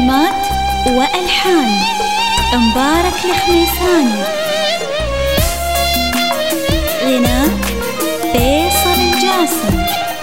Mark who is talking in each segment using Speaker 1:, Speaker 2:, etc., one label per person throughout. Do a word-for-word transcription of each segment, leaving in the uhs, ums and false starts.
Speaker 1: كلمات وألحان مبارك الخميساني، غناء فيصل الجاسم،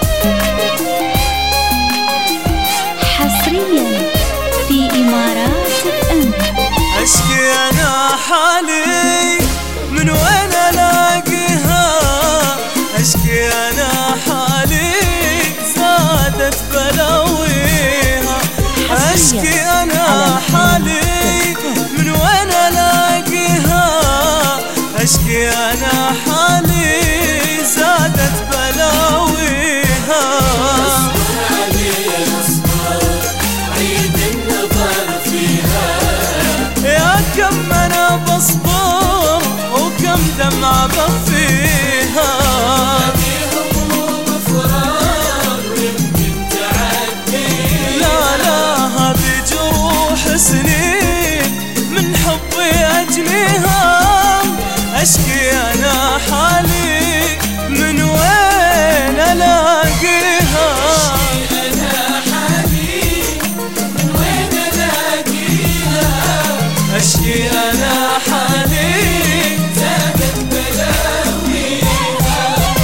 Speaker 1: حصريا في إمارات اف ام.
Speaker 2: أشكي أنا حالي من وين ألاقيها، أشكي أنا حالي زادت بلاويها، أشكي أنا حالي من وين ألاقيها، أشكي أنا حالي زادت بلاويها.
Speaker 3: اصبر علي اصبر عيد النظر فيها،
Speaker 2: يا كم أنا بصبر وكم دمعة بخفيها،
Speaker 3: هذه هموم فراق يمكن تعدي،
Speaker 2: لا لا هذه جروح سنين من حبي أجنيها، أشكي أنا حالي من وين ألاقيها،
Speaker 3: أنا حالي من وين ألاقيها،
Speaker 2: أشكي أنا حالي
Speaker 3: زادت بلاويها.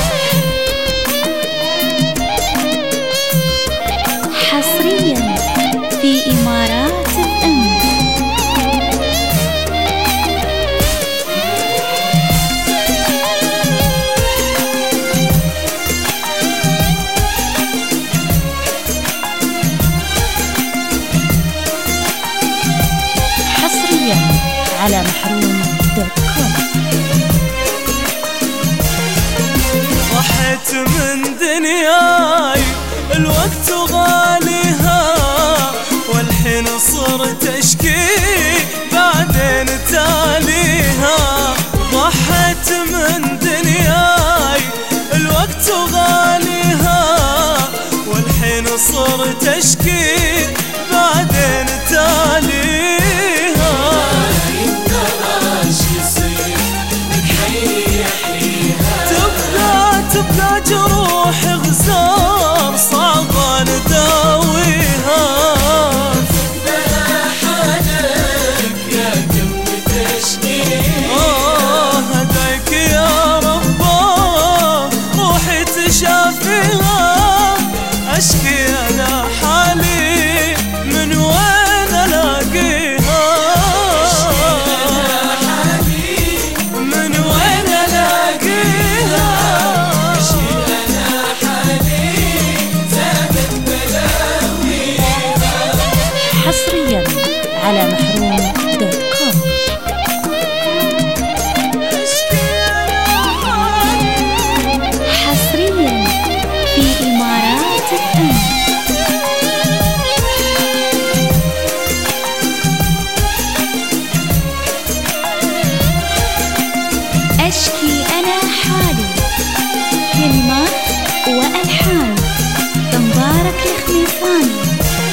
Speaker 1: حصريا في إمارات اف ام. حصريا على محروم دوت كوم.
Speaker 2: ضحيت من دنياي الوقت غاليها، والحين صرت اشكي بعدين تاليها، ضحيت من دنياي الوقت غاليها، والحين صرت اشكي بعدين تاليها.
Speaker 3: ترى شي يصير لك حي يحييها،
Speaker 2: تبقى تبقى جروح غزار صعبة نداويها،
Speaker 3: بها حالك يا كم تشكيها،
Speaker 2: آه هداك يا رباه روحي تشافيها، أشكي أنا حالي من وين ألاقيها، من وين ألاقيها،
Speaker 3: أنا حالي زادت بلاويها.
Speaker 1: حصريا على محروم دوت كوم. حصريا في إمارات اف ام. أشكي أنا حالي، كلمات وألحان مبارك الخميساني.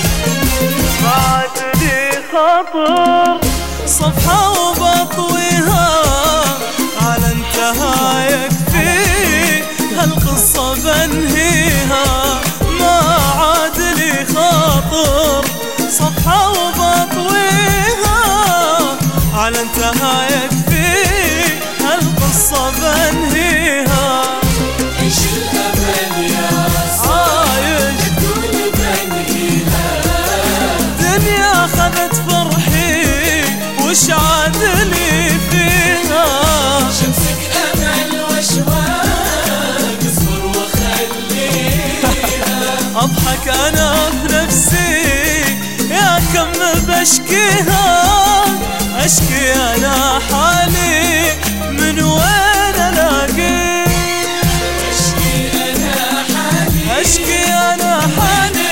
Speaker 2: بعد لي خاطر صفحة وبطويها، على انتهى يكفي هالقصة بنهيها، ما عاد لي خاطر صفحة وبطويها، على انتهى يكفي هالقصة بنهيها.
Speaker 3: عيش الأمل يا
Speaker 2: عايش
Speaker 3: تقول بنهيها،
Speaker 2: دنيا خذت فرحي وش عاد لي فيها،
Speaker 3: شمسك أمل وأشواق اصبر وخليها،
Speaker 2: أضحك أنا بنفسي يا كم بشكيها، أشكي أنا حالي من وين ألاقي،
Speaker 3: أشكي أنا حالي
Speaker 2: أشكي أنا حالي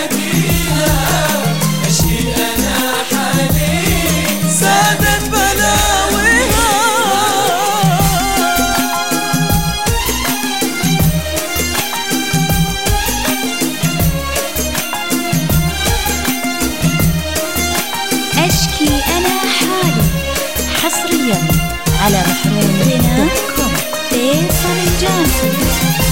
Speaker 3: أشكي أنا حالي
Speaker 2: زادت بلاويها.
Speaker 1: أشكي أنا حالي، حصريا على محروم دوت كوم. فيصل الجاسم.